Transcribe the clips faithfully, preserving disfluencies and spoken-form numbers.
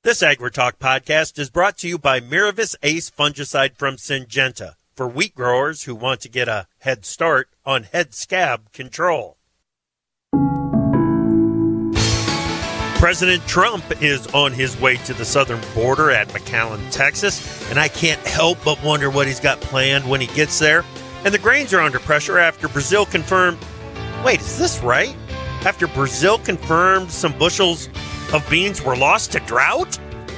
This AgriTalk podcast is brought to you by Miravis Ace fungicide from Syngenta for wheat growers who want to get a head start on head scab control. President Trump is on his way to the southern border at McAllen, Texas, and I can't help but wonder what he's got planned when he gets there. And the grains are under pressure after Brazil confirmed, wait, is this right? After Brazil confirmed some bushels of beans were lost to drought?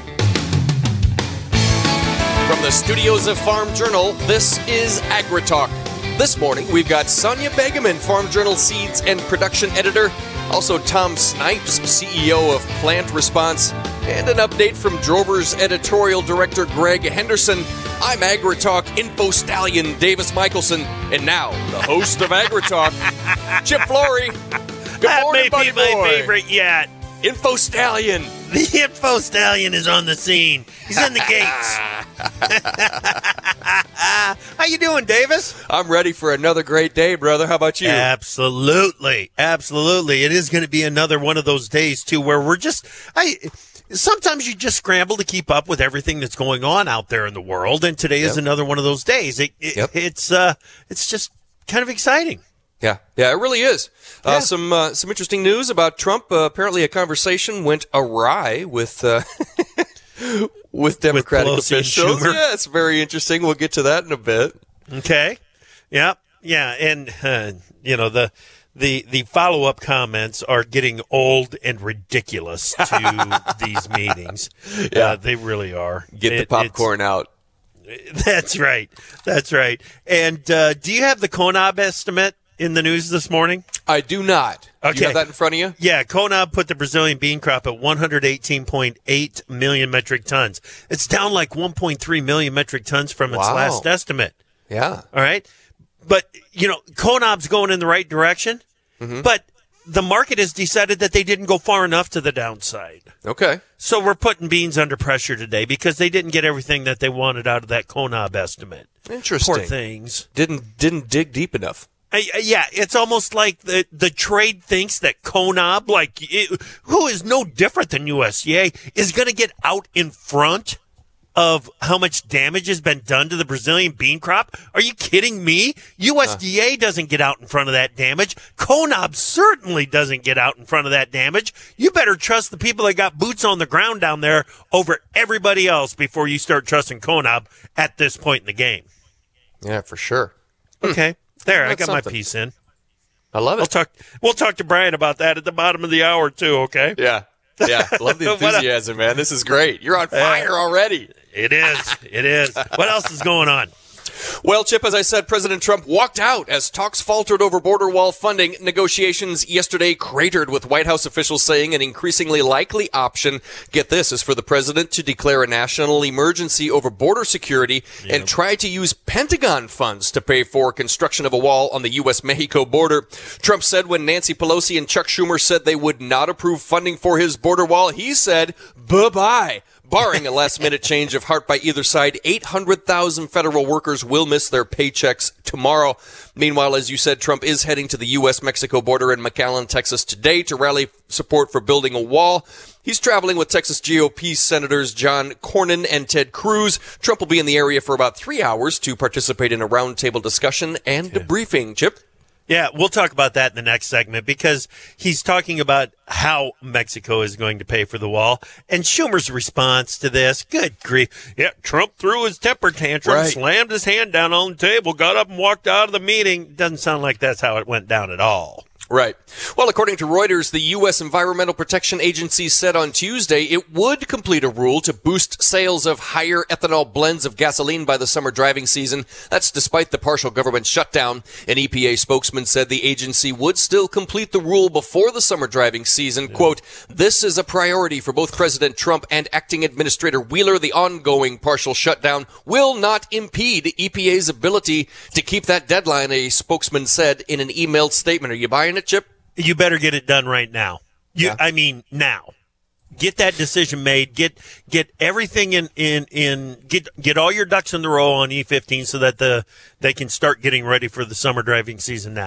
From the studios of Farm Journal, this is AgriTalk. This morning, we've got Sonia Begeman, Farm Journal Seeds and Production Editor, also Tom Snipes, C E O of Plant Response, and an update from Drover's Editorial Director Greg Henderson. I'm AgriTalk Info Stallion Davis Michelson, and now the host of AgriTalk, Chip Flory. Good that morning, may be my boy. favorite yet. Info Stallion. The Info Stallion is on the scene. He's in the gates. How you doing, Davis? I'm ready for another great day, brother. How about you? Absolutely. Absolutely. It is going to be another one of those days, too, where we're just... I. Sometimes you just scramble to keep up with everything that's going on out there in the world, and today Yep. is another one of those days. It, it, Yep. It's uh, it's just kind of exciting. Yeah, yeah, it really is. Yeah. Uh, some uh, some interesting news about Trump. Uh, apparently, a conversation went awry with uh, with Democratic Pelosi and officials. Schumer. Yeah, it's very interesting. We'll get to that in a bit. Okay. Yeah. Yeah. And, uh, you know, the the the follow-up comments are getting old and ridiculous to these meetings. Yeah. Uh, they really are. Get the It- popcorn out. it's- That's right. That's right. And uh, do you have the CONAB estimate in the news this morning? I do not. Do Okay. you have that in front of you? Yeah, CONAB put the Brazilian bean crop at one hundred eighteen point eight million metric tons. It's down like one point three million metric tons from its Wow. last estimate. Yeah. All right. But, you know, CONAB's going in the right direction, Mm-hmm. but the market has decided that they didn't go far enough to the downside. Okay. So we're putting beans under pressure today because they didn't get everything that they wanted out of that CONAB estimate. Interesting. Poor things. Didn't didn't dig deep enough. I, I- yeah, it's almost like the, the trade thinks that CONAB, like, it, who is no different than U S D A, is going to get out in front of how much damage has been done to the Brazilian bean crop. Are you kidding me? U S D A doesn't get out in front of that damage. CONAB certainly doesn't get out in front of that damage. You better trust the people that got boots on the ground down there over everybody else before you start trusting CONAB at this point in the game. Yeah, for sure. Okay. There, I That's got my something. piece in. I love We'll it. talk. We'll talk to Brian about that at the bottom of the hour too. Okay. Yeah. Yeah. Love the What a- enthusiasm, man. This is great. You're on fire already. It is. It is. What else is going on? Well, Chip, as I said, President Trump walked out as talks faltered over border wall funding. Negotiations yesterday cratered, with White House officials saying an increasingly likely option, get this, is for the president to declare a national emergency over border security and try to use Pentagon funds to pay for construction of a wall on the U S Mexico border. Trump said when Nancy Pelosi and Chuck Schumer said they would not approve funding for his border wall, he said, bye-bye. Barring a last-minute change of heart by either side, eight hundred thousand federal workers will miss their paychecks tomorrow. Meanwhile, as you said, Trump is heading to the U S Mexico border in McAllen, Texas today to rally support for building a wall. He's traveling with Texas G O P Senators John Cornyn and Ted Cruz. Trump will be in the area for about three hours to participate in a roundtable discussion and debriefing. Chip? Yeah, we'll talk about that in the next segment because he's talking about how Mexico is going to pay for the wall. And Schumer's response to this, good grief. Yeah, Trump threw his temper tantrum, Right. slammed his hand down on the table, got up and walked out of the meeting. Doesn't sound like that's how it went down at all. Right. Well, according to Reuters, the U S Environmental Protection Agency said on Tuesday it would complete a rule to boost sales of higher ethanol blends of gasoline by the summer driving season. That's despite the partial government shutdown. An E P A spokesman said the agency would still complete the rule before the summer driving season. Yeah. Quote, this is a priority for both President Trump and Acting Administrator Wheeler. The ongoing partial shutdown will not impede E P A's ability to keep that deadline, a spokesman said in an emailed statement. Are you buying it, Chip? You better get it done right now. You, Yeah. I mean, now. Get that decision made. Get get everything in, in, in get get all your ducks in the row on E fifteen so that the they can start getting ready for the summer driving season now.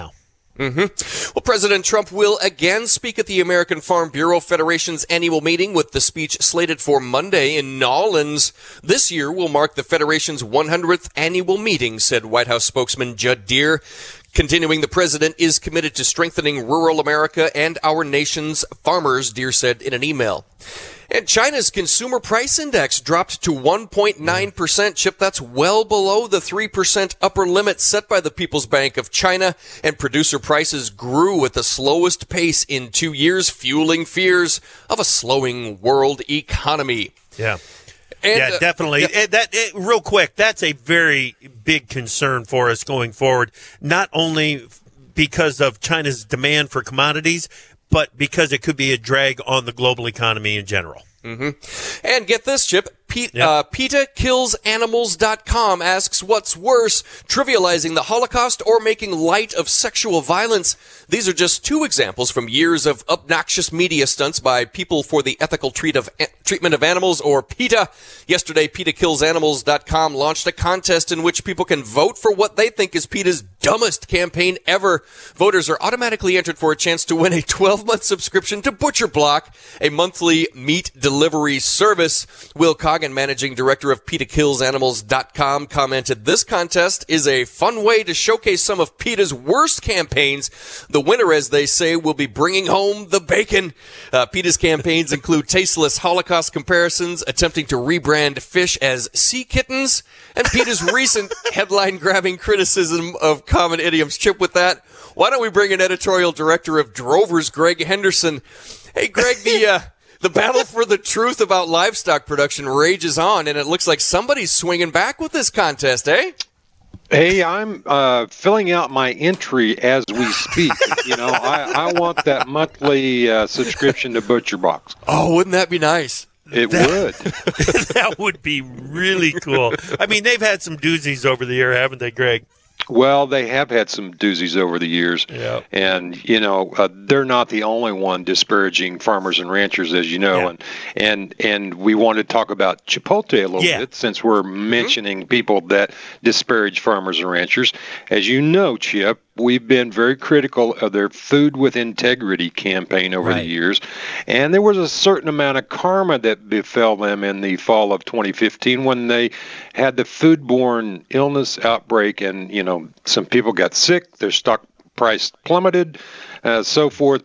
Mm-hmm. Well, President Trump will again speak at the American Farm Bureau Federation's annual meeting, with the speech slated for Monday in Nolens. This year will mark the Federation's one hundredth annual meeting, said White House spokesman Judd Deere. Continuing, the president is committed to strengthening rural America and our nation's farmers, Deere said in an email. And China's consumer price index dropped to one point nine percent, Chip. That's well below the three percent upper limit set by the People's Bank of China. And producer prices grew at the slowest pace in two years, fueling fears of a slowing world economy. Yeah. And, yeah, uh, definitely. yeah. It, that it, real quick, that's a very big concern for us going forward, not only because of China's demand for commodities, but because it could be a drag on the global economy in general. Mm-hmm. And get this, Chip. Pete, Yep. uh, PETA Kills Animals dot com asks, what's worse, trivializing the Holocaust or making light of sexual violence? These are just two examples from years of obnoxious media stunts by People for the Ethical Treat of, eh, Treatment of Animals, or PETA. Yesterday, PETA Kills Animals dot com launched a contest in which people can vote for what they think is PETA's dumbest campaign ever. Voters are automatically entered for a chance to win a twelve-month subscription to Butcher Block, a monthly meat delivery service. Will Coggin, managing director of PETA Kills Animals dot com, commented, "This contest is a fun way to showcase some of PETA's worst campaigns. The winner, as they say, will be bringing home the bacon." Uh, PETA's campaigns include tasteless Holocaust comparisons, attempting to rebrand fish as sea kittens, and PETA's recent headline-grabbing criticism of common idioms. Chip, with that, why don't we bring in editorial director of Drovers, Greg Henderson. Hey, Greg, the... Uh, The battle for the truth about livestock production rages on, and it looks like somebody's swinging back with this contest, eh? Hey, I'm uh, filling out my entry as we speak. You know, I, I want that monthly uh, subscription to Butcher Box. Oh, wouldn't that be nice? It That- would. That would be really cool. I mean, they've had some doozies over the year, haven't they, Greg? Well, they have had some doozies over the years. Yeah. And, you know, uh, they're not the only one disparaging farmers and ranchers, as you know. Yeah. And, and and we want to talk about Chipotle a little Yeah. bit, since we're mentioning people that disparage farmers and ranchers. As you know, Chip, we've been very critical of their Food with Integrity campaign over Right. the years. And there was a certain amount of karma that befell them in the fall of twenty fifteen when they had the foodborne illness outbreak, and, you know, some people got sick, their stock price plummeted, uh, so forth.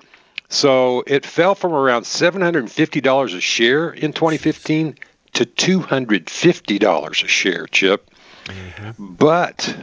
So it fell from around seven hundred fifty dollars a share in twenty fifteen to two hundred fifty dollars a share, Chip. Mm-hmm. But,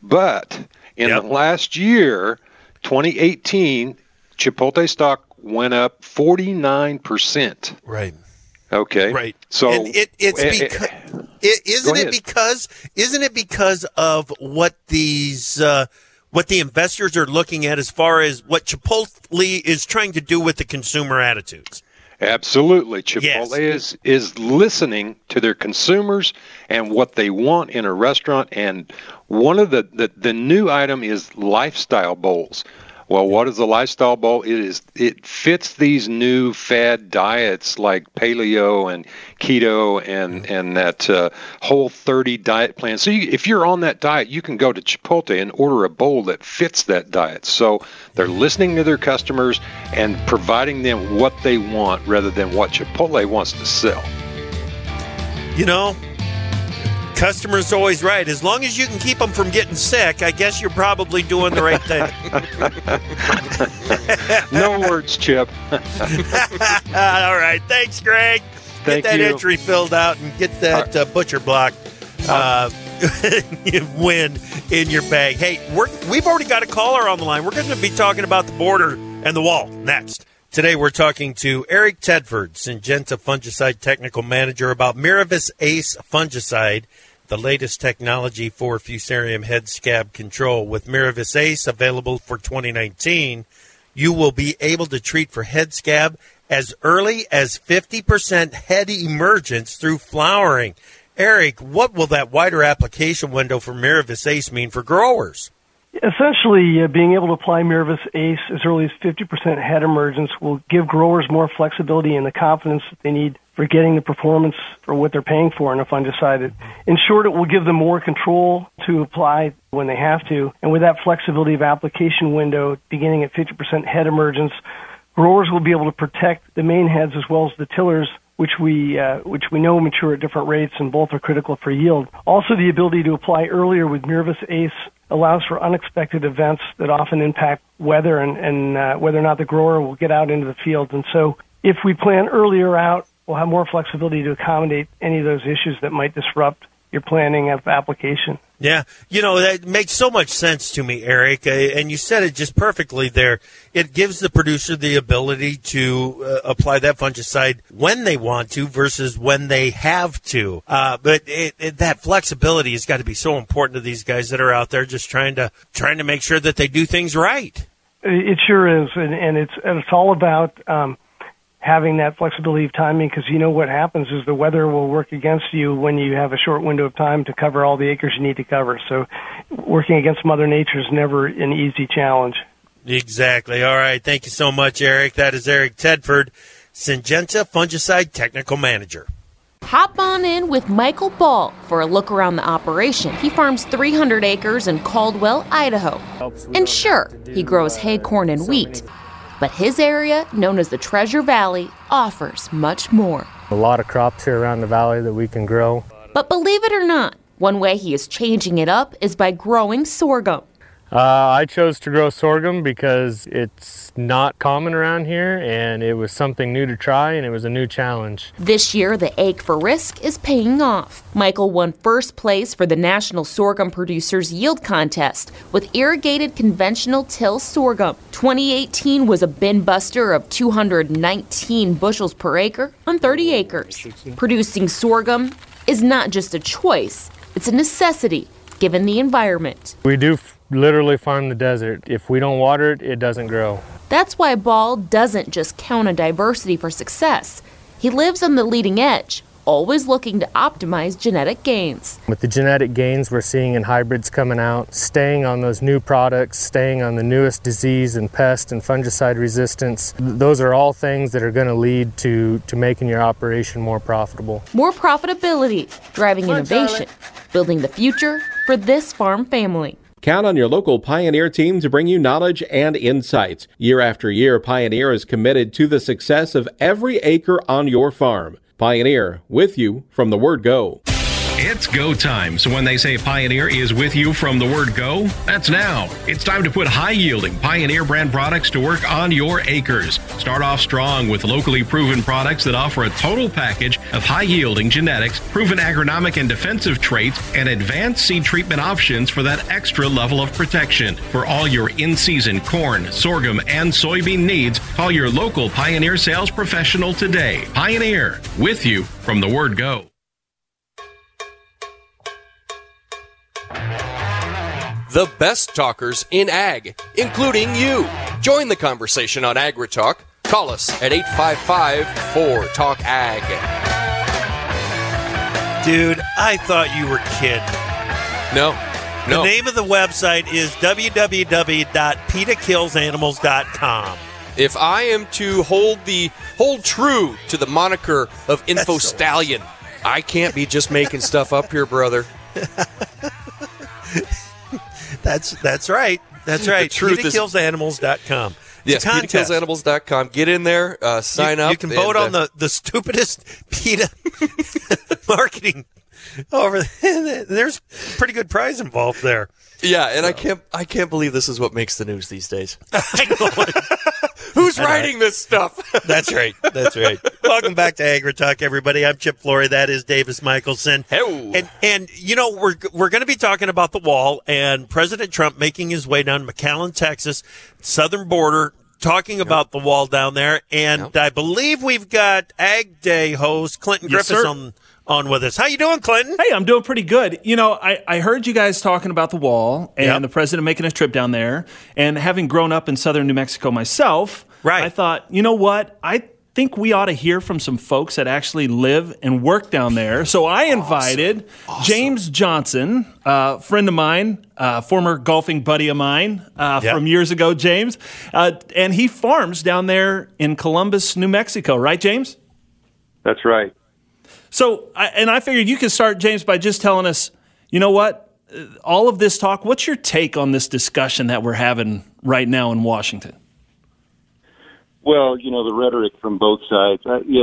but in Yep. the last year, twenty eighteen, Chipotle stock went up forty-nine percent. Right. Okay. Right. So and it, it's eh, eh, because it, isn't go it ahead. because isn't it because of what these uh, what the investors are looking at as far as what Chipotle is trying to do with the consumer attitudes? Absolutely. Chipotle Yes. is is listening to their consumers and what they want in a restaurant. And one of the, the, the new item is lifestyle bowls. Well, what is the lifestyle bowl? It is it fits these new fad diets like paleo and keto and and that uh, Whole thirty diet plan. So you, if you're on that diet, you can go to Chipotle and order a bowl that fits that diet. So they're listening to their customers and providing them what they want rather than what Chipotle wants to sell. You know, customer's always right. As long as you can keep them from getting sick, I guess you're probably doing the right thing. No words, Chip. All right. Thanks, Greg. Thank get that you. entry filled out and get that uh, Butcher Block uh, win in your bag. Hey, we're, we've already got a caller on the line. We're going to be talking about the border and the wall next. Today we're talking to Eric Tedford, Syngenta Fungicide Technical Manager, about Miravis Ace Fungicide, the latest technology for Fusarium head scab control. With Miravis Ace available for twenty nineteen, you will be able to treat for head scab as early as fifty percent head emergence through flowering. Eric, what will that wider application window for Miravis Ace mean for growers? Essentially, uh, being able to apply Miravis Ace as early as fifty percent head emergence will give growers more flexibility and the confidence that they need for getting the performance for what they're paying for in a fungicide. In short, it will give them more control to apply when they have to. And with that flexibility of application window beginning at fifty percent head emergence, growers will be able to protect the main heads as well as the tillers, which we uh, which we know mature at different rates, and both are critical for yield. Also, the ability to apply earlier with Miravis Ace allows for unexpected events that often impact weather and, and uh, whether or not the grower will get out into the field. And so if we plan earlier out, we'll have more flexibility to accommodate any of those issues that might disrupt your planning of application. Yeah, you know, that makes so much sense to me, Eric, uh, and you said it just perfectly there. It gives the producer the ability to uh, apply that fungicide when they want to versus when they have to. Uh, but it, it, that flexibility has got to be so important to these guys that are out there just trying to trying to make sure that they do things right. It sure is, and, and it's and it's all about um, having that flexibility of timing, because you know what happens is the weather will work against you when you have a short window of time to cover all the acres you need to cover. So working against Mother Nature is never an easy challenge. Exactly. All right. Thank you so much, Eric. That is Eric Tedford, Syngenta Fungicide Technical Manager. Hop on in with Michael Ball for a look around the operation. He farms three hundred acres in Caldwell, Idaho. And sure, he grows hay, corn, and wheat. But his area, known as the Treasure Valley, offers much more. A lot of crops here around the valley that we can grow. But believe it or not, one way he is changing it up is by growing sorghum. Uh, I chose to grow sorghum because it's not common around here, and it was something new to try, and it was a new challenge. This year, the ache for risk is paying off. Michael won first place for the National Sorghum Producers Yield Contest with irrigated conventional till sorghum. twenty eighteen was a bin buster of two hundred nineteen bushels per acre on thirty acres. Producing sorghum is not just a choice, it's a necessity given the environment. We do f- literally farm the desert. If we don't water it, it doesn't grow. That's why Ball doesn't just count on diversity for success. He lives on the leading edge, always looking to optimize genetic gains. With the genetic gains we're seeing in hybrids coming out, staying on those new products, staying on the newest disease and pest and fungicide resistance, those are all things that are going to lead to, to making your operation more profitable. More profitability, driving innovation, building the future for this farm family. Count on your local Pioneer team to bring you knowledge and insights. Year after year, Pioneer is committed to the success of every acre on your farm. Pioneer, with you from the word go. It's go time. So when they say Pioneer is with you from the word go, that's now. It's time to put high-yielding Pioneer brand products to work on your acres. Start off strong with locally proven products that offer a total package of high-yielding genetics, proven agronomic and defensive traits, and advanced seed treatment options for that extra level of protection. For all your in-season corn, sorghum, and soybean needs, call your local Pioneer sales professional today. Pioneer, with you from the word go. The best talkers in ag, including you. Join the conversation on AgriTalk. Call us at eight five five, four, talk ag. Dude, I thought you were kidding. No, no. The name of the website is w w w dot peta kills animals dot com. If I am to hold the hold true to the moniker of Info so Stallion, I can't be just making stuff up here, brother. That's that's right. That's right. The truth peta kills animals dot com. Yes, peta kills animals dot com. Get in there, uh, sign you, up. You can vote and, uh, on the, the stupidest PETA marketing over there. There's pretty good prize involved there. Yeah, and so. I can't I can't believe this is what makes the news these days. I know. Who's writing this stuff? That's right. That's right. Welcome back to AgriTalk, everybody. I'm Chip Flory. That is Davis Michelson. Hello. And and you know we're we're going to be talking about the wall and President Trump making his way down to McAllen, Texas, southern border, talking yep. about the wall down there. And yep. I believe we've got Ag Day host Clinton yes, Griffiths sir. on. on with us. How you doing, Clinton? Hey, I'm doing pretty good. You know, I, I heard you guys talking about the wall and yep. the president making a trip down there. And having grown up in southern New Mexico myself, right. I thought, you know what? I think we ought to hear from some folks that actually live and work down there. So I invited awesome. Awesome. James Johnson, a uh, friend of mine, uh, former golfing buddy of mine uh, yep. from years ago, James. Uh, and he farms down there in Columbus, New Mexico. Right, James? That's right. So, I, and I figured you could start, James, by just telling us, you know what, all of this talk, what's your take on this discussion that we're having right now in Washington? Well, you know, the rhetoric from both sides. Uh, yeah,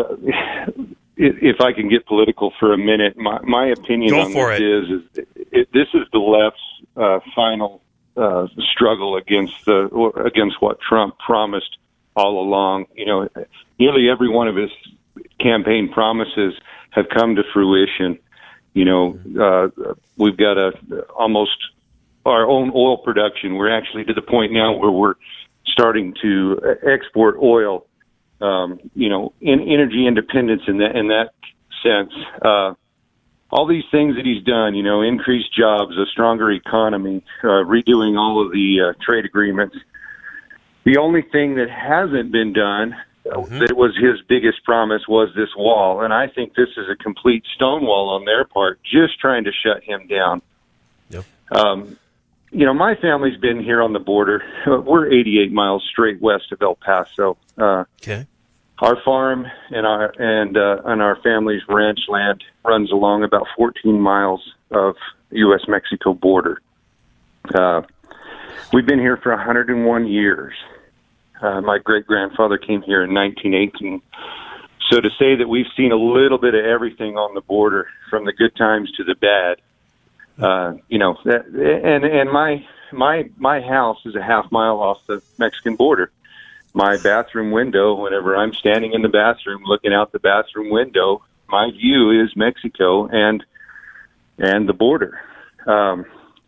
if I can get political for a minute, my, my opinion Go on for this it. is, is it, this is the left's uh, final uh, struggle against the against what Trump promised all along. You know, nearly every one of his campaign promises have come to fruition. You know, uh, we've got a almost our own oil production. We're actually to the point now where we're starting to export oil, um, you know, in energy independence in that, in that sense. Uh, all these things that he's done, you know, increased jobs, a stronger economy, uh, redoing all of the uh, trade agreements. The only thing that hasn't been done mm-hmm. that was his biggest promise was this wall. And I think this is a complete stonewall on their part, just trying to shut him down. Yep. Um, You know, my family's been here on the border. We're eighty-eight miles straight west of El Paso. Uh, okay. Our farm and our and uh, and our family's ranch land runs along about fourteen miles of U S Mexico border. Uh, we've been here for one hundred one years. Uh, my great grandfather came here in nineteen eighteen. So to say that we've seen a little bit of everything on the border, from the good times to the bad. Uh, you know, that, and and my my my house is a half mile off the Mexican border. My bathroom window, whenever I'm standing in the bathroom looking out the bathroom window, my view is Mexico and and the border. Um,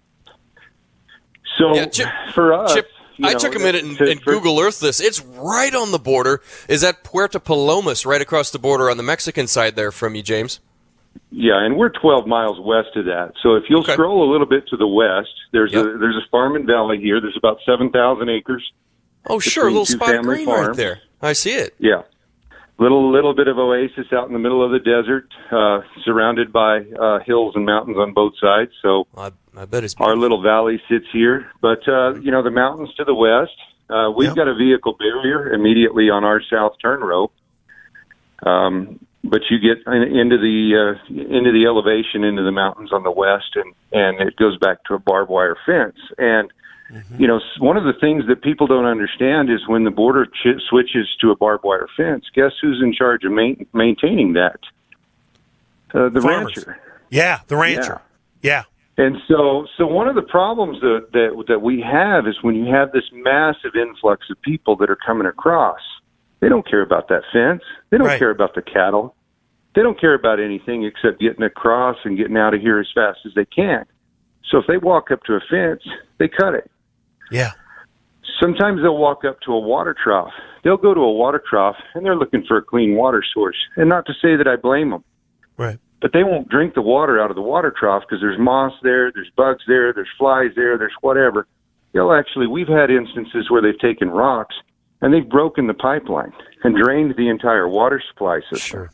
so yeah, Chip, for us, Chip, you I know, took a minute and, to, and for, Google Earth this. It's right on the border. Is that Puerto Palomas, right across the border on the Mexican side there from you, James? Yeah, and we're twelve miles west of that. So if you'll okay. scroll a little bit to the west, there's yep. a there's a farm and valley here. There's about seven thousand acres. Oh, sure, a little spot of green farms. Right there. I see it. Yeah, little little bit of oasis out in the middle of the desert, uh, surrounded by uh, hills and mountains on both sides. So I, I bet it's our little valley sits here. But uh, you know, the mountains to the west. Uh, we've yep. got a vehicle barrier immediately on our south turn row. Um. But you get into the uh, into the elevation into the mountains on the west, and, and it goes back to a barbed wire fence. And mm-hmm. you know, one of the things that people don't understand is when the border ch- switches to a barbed wire fence, guess who's in charge of main- maintaining that? Uh, the Farmers. rancher. Yeah, the rancher. Yeah. yeah. And so, so one of the problems that, that that we have is when you have this massive influx of people that are coming across. They don't care about that fence. They don't right. care about the cattle. They don't care about anything except getting across and getting out of here as fast as they can. So if they walk up to a fence, they cut it. Yeah. Sometimes they'll walk up to a water trough. They'll go to a water trough, and they're looking for a clean water source. And not to say that I blame them. Right. But they won't drink the water out of the water trough because there's moss there, there's bugs there, there's flies there, there's whatever. They'll actually, we've had instances where they've taken rocks and they've broken the pipeline and drained the entire water supply system. Sure.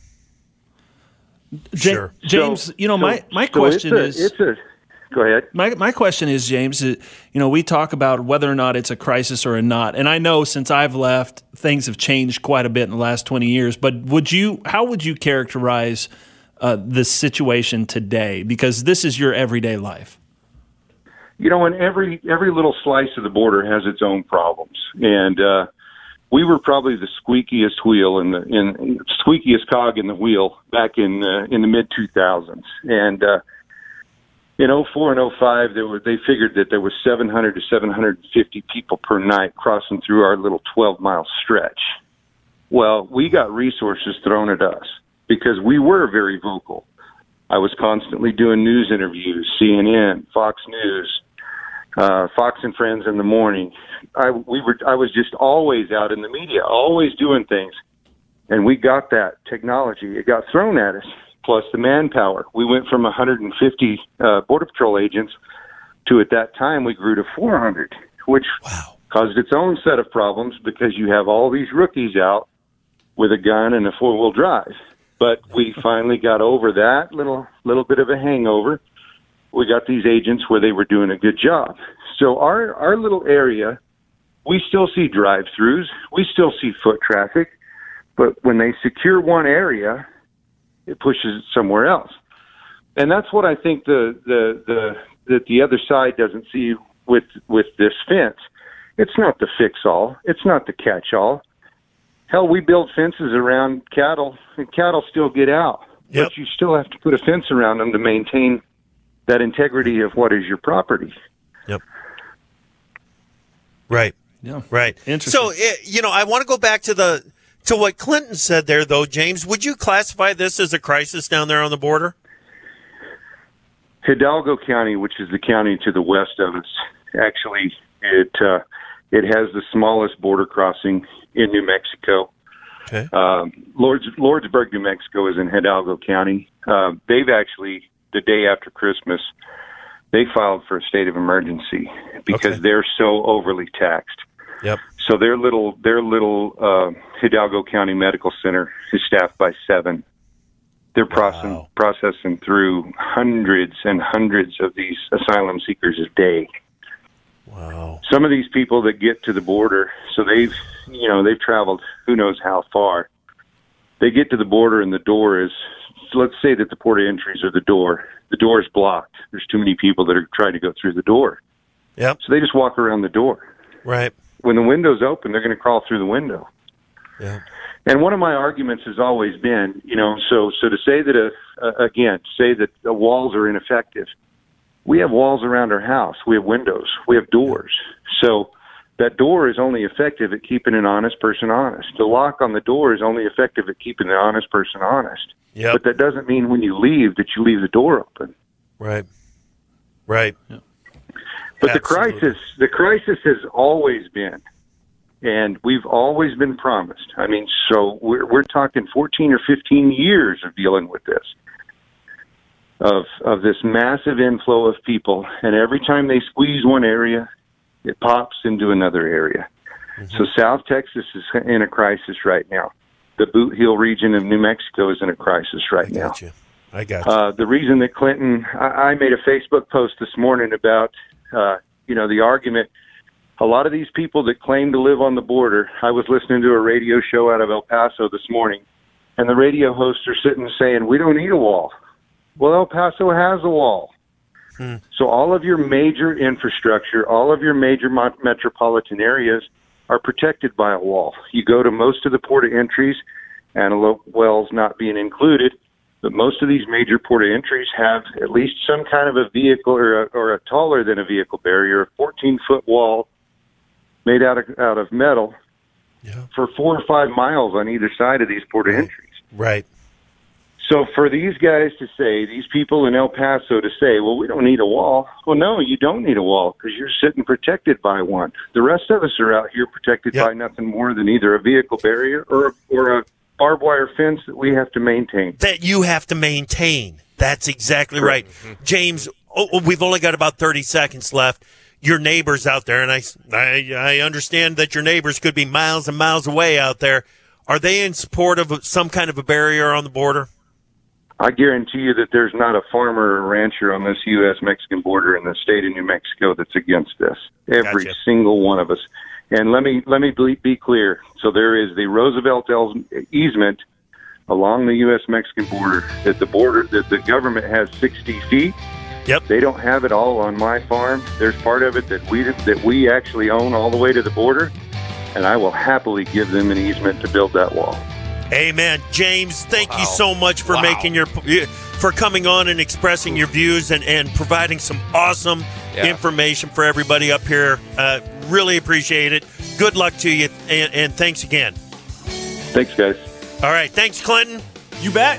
J- sure. James, so, you know, so, my, my so question it's a, is... It's a, go ahead. My my question is, James, you know, we talk about whether or not it's a crisis or not. And I know since I've left, things have changed quite a bit in the last twenty years. But would you, how would you characterize uh, this situation today? Because this is your everyday life. You know, and every every little slice of the border has its own problems. And, uh, we were probably the squeakiest wheel in the in squeakiest cog in the wheel back in uh, in the mid two thousands, and uh, in oh four and oh five, there were they figured that there was seven hundred to seven hundred fifty people per night crossing through our little twelve mile stretch. Well, we got resources thrown at us because we were very vocal. I was constantly doing news interviews, C N N, Fox News, uh, Fox and Friends in the morning. I we were I was just always out in the media, always doing things, and we got that technology. It got thrown at us, plus the manpower. We went from one hundred fifty uh, Border Patrol agents to, at that time, we grew to four hundred, which wow. caused its own set of problems because you have all these rookies out with a gun and a four-wheel drive. But we finally got over that little little bit of a hangover. We got these agents where they were doing a good job. So our, our little area, we still see drive-throughs. We still see foot traffic. But when they secure one area, it pushes it somewhere else. And that's what I think the the the that the other side doesn't see with with this fence. It's not the fix-all. It's not the catch-all. Hell, we build fences around cattle, and cattle still get out. Yep. But you still have to put a fence around them to maintain that integrity of what is your property. Yep. Right. Yeah. Right. Interesting. So, it, you know, I want to go back to the to what Clinton said there, though, James. Would you classify this as a crisis down there on the border? Hidalgo County, which is the county to the west of us, actually, it uh, it has the smallest border crossing in New Mexico. Okay. Um, Lords, Lordsburg, New Mexico is in Hidalgo County. Uh, they've actually, the day after Christmas, they filed for a state of emergency because Okay. they're so overly taxed. Yep. So their little their little uh, Hidalgo County Medical Center is staffed by seven. They're processing Wow. processing through hundreds and hundreds of these asylum seekers a day. Wow. Some of these people that get to the border, so they've, you know, they've traveled who knows how far. They get to the border and the door is, so let's say that the port of entries are the door. The door is blocked. There's too many people that are trying to go through the door. Yep. So they just walk around the door. Right. When the window's open, they're going to crawl through the window. Yeah. And one of my arguments has always been, you know, so so to say that, a, uh, again, say that the walls are ineffective. We have walls around our house. We have windows. We have doors. So that door is only effective at keeping an honest person honest. The lock on the door is only effective at keeping an honest person honest. Yep. But that doesn't mean when you leave that you leave the door open. Right. Right. Yeah. But the Absolutely. crisis, the crisis has always been, and we've always been promised. I mean, so we're we're talking fourteen or fifteen years of dealing with this, of of this massive inflow of people, and every time they squeeze one area, it pops into another area. Mm-hmm. So South Texas is in a crisis right now. The Boot Heel region of New Mexico is in a crisis right I now. got you. I got you. Uh, the reason that Clinton, I, I made a Facebook post this morning about, uh, you know, the argument. A lot of these people that claim to live on the border, I was listening to a radio show out of El Paso this morning, and the radio hosts are sitting saying, we don't need a wall. Well, El Paso has a wall. Hmm. So all of your major infrastructure, all of your major mo- metropolitan areas are protected by a wall. You go to most of the port of entries, Antelope Wells not being included, but most of these major port of entries have at least some kind of a vehicle or a, or a taller than a vehicle barrier, a fourteen-foot wall made out of out of metal Yeah. for four or five miles on either side of these port of entries. Right. So for these guys to say, these people in El Paso to say, well, we don't need a wall. Well, no, you don't need a wall because you're sitting protected by one. The rest of us are out here protected Yep. by nothing more than either a vehicle barrier or, or a barbed wire fence that we have to maintain. That you have to maintain. That's exactly right. James, oh, we've only got about thirty seconds left. Your neighbors out there, and I, I, I understand that your neighbors could be miles and miles away out there. Are they in support of some kind of a barrier on the border? I guarantee you that there's not a farmer or rancher on this U S Mexican border in the state of New Mexico that's against this. Every Gotcha. single one of us. And let me let me be, be clear. So there is the Roosevelt easement along the U S Mexican border. That the border that the government has sixty feet. Yep. They don't have it all on my farm. There's part of it that we that we actually own all the way to the border, and I will happily give them an easement to build that wall. Amen. James, thank Wow. you so much for Wow. making your for coming on and expressing your views and, and providing some awesome Yeah. information for everybody up here. Uh, really appreciate it. Good luck to you, and, and thanks again. Thanks, guys. All right. Thanks, Clinton. You bet.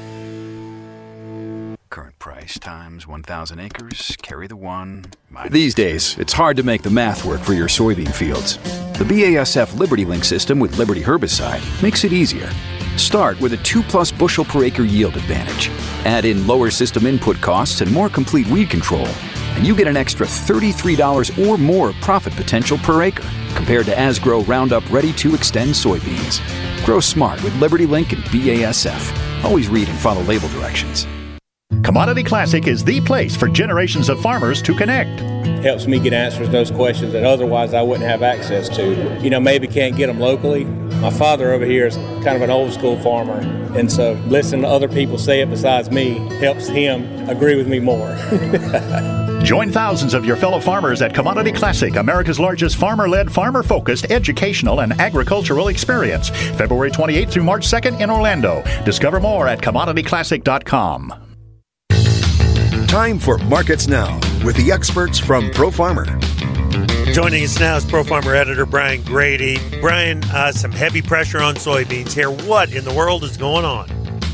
Current price times one thousand acres, carry the one. Minus. These days, it's hard to make the math work for your soybean fields. The B A S F Liberty Link system with Liberty herbicide makes it easier. Start with a two plus bushel per acre yield advantage. Add in lower system input costs and more complete weed control. and you get an extra thirty-three dollars or more profit potential per acre compared to Asgrow Roundup Ready to Extend soybeans. Grow smart with Liberty Link and B A S F. Always read and follow label directions. Commodity Classic is the place for generations of farmers to connect. Helps me get answers to those questions that otherwise I wouldn't have access to. You know, maybe can't get them locally. My father over here is kind of an old school farmer, and so listening to other people say it besides me helps him agree with me more. Join thousands of your fellow farmers at Commodity Classic, America's largest farmer-led, farmer-focused educational and agricultural experience. February twenty-eighth through March second in Orlando. Discover more at commodity classic dot com. Time for Markets Now with the experts from Pro Farmer. Joining us now is Pro Farmer editor Brian Grady. Brian, uh, some heavy pressure on soybeans here. What in the world is going on?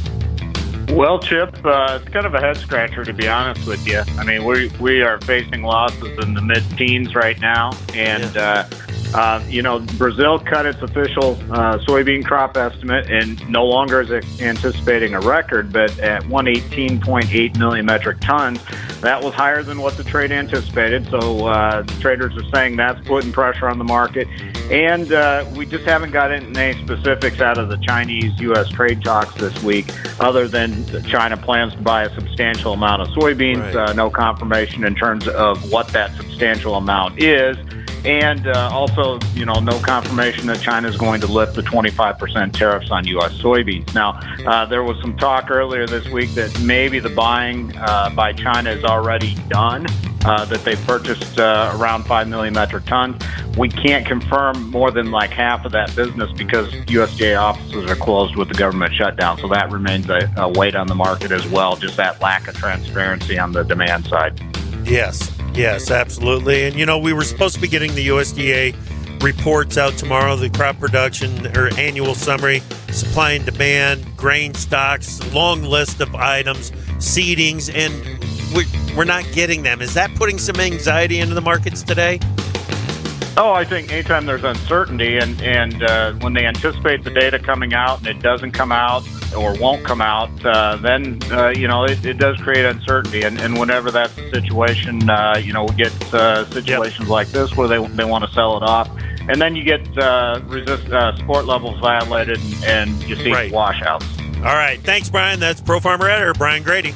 Well, Chip, uh, it's kind of a head scratcher, to be honest with you. I mean, we we are facing losses in the mid-teens right now, and yeah. uh, uh, you know, Brazil cut its official uh, soybean crop estimate, and no longer is it anticipating a record, but at one hundred eighteen point eight million metric tons, that was higher than what the trade anticipated. So uh, traders are saying that's putting pressure on the market, and uh, we just haven't gotten any specifics out of the Chinese U S trade talks this week, other than China plans to buy a substantial amount of soybeans. Right. Uh, no confirmation in terms of what that substantial amount is. And uh, also, you know, no confirmation that China is going to lift the twenty-five percent tariffs on U S soybeans. Now, uh, there was some talk earlier this week that maybe the buying uh, by China is already done, uh, that they purchased uh, around five million metric tons. We can't confirm more than like half of that business because U S D A offices are closed with the government shutdown. So that remains a, a weight on the market as well, just that lack of transparency on the demand side. Yes. Yes, absolutely. And, you know, we were supposed to be getting the U S D A reports out tomorrow, the crop production or annual summary, supply and demand, grain stocks, long list of items, seedings, and we're, we're not getting them. Is that putting some anxiety into the markets today? Oh, I think anytime there's uncertainty and, and uh, when they anticipate the data coming out and it doesn't come out or won't come out, uh, then, uh, you know, it, it does create uncertainty. And, and whenever that's the situation, uh, you know, we get uh, situations yep. like this where they they want to sell it off. And then you get uh, resist, uh, support levels violated and, and you see right. washouts. All right. Thanks, Brian. That's Pro Farmer editor Brian Grady.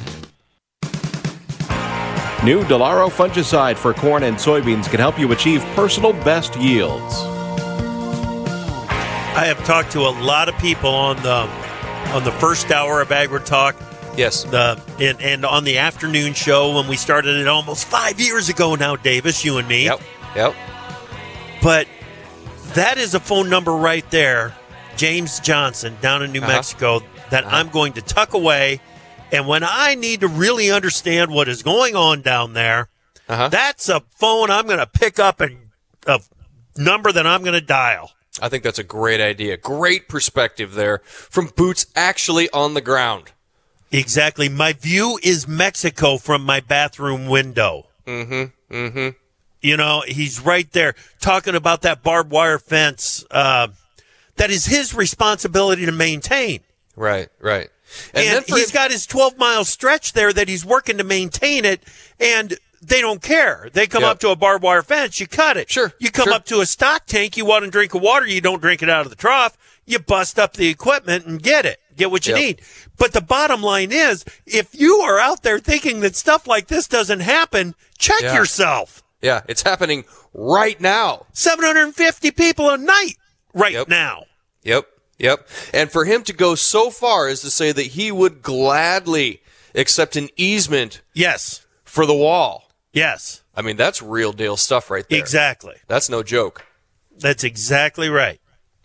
New Delaro fungicide for corn and soybeans can help you achieve personal best yields. I have talked to a lot of people on the on the first hour of AgriTalk. Yes. The and, and on the afternoon show when we started it almost five years ago now, Davis, you and me. Yep. Yep. But that is a phone number right there, James Johnson down in New uh-huh. Mexico, that uh-huh. I'm going to tuck away. And when I need to really understand what is going on down there, uh-huh. that's a phone I'm going to pick up and a number that I'm going to dial. I think that's a great idea. Great perspective there from boots actually on the ground. Exactly. My view is Mexico from my bathroom window. Mm-hmm. Mm-hmm. You know, he's right there talking about that barbed wire fence uh, that is his responsibility to maintain. Right, right. And, and he's him- got his twelve-mile stretch there that he's working to maintain it, and they don't care. They come yep. up to a barbed wire fence, you cut it. Sure. You come sure. up to a stock tank, you want to drink of water, you don't drink it out of the trough. You bust up the equipment and get it. Get what you yep. need. But the bottom line is, if you are out there thinking that stuff like this doesn't happen, check yeah. yourself. Yeah, it's happening right now. seven hundred fifty people a night right yep. now. Yep. Yep. And for him to go so far as to say that he would gladly accept an easement yes. for the wall. Yes. I mean, that's real deal stuff right there. Exactly. That's no joke. That's exactly right.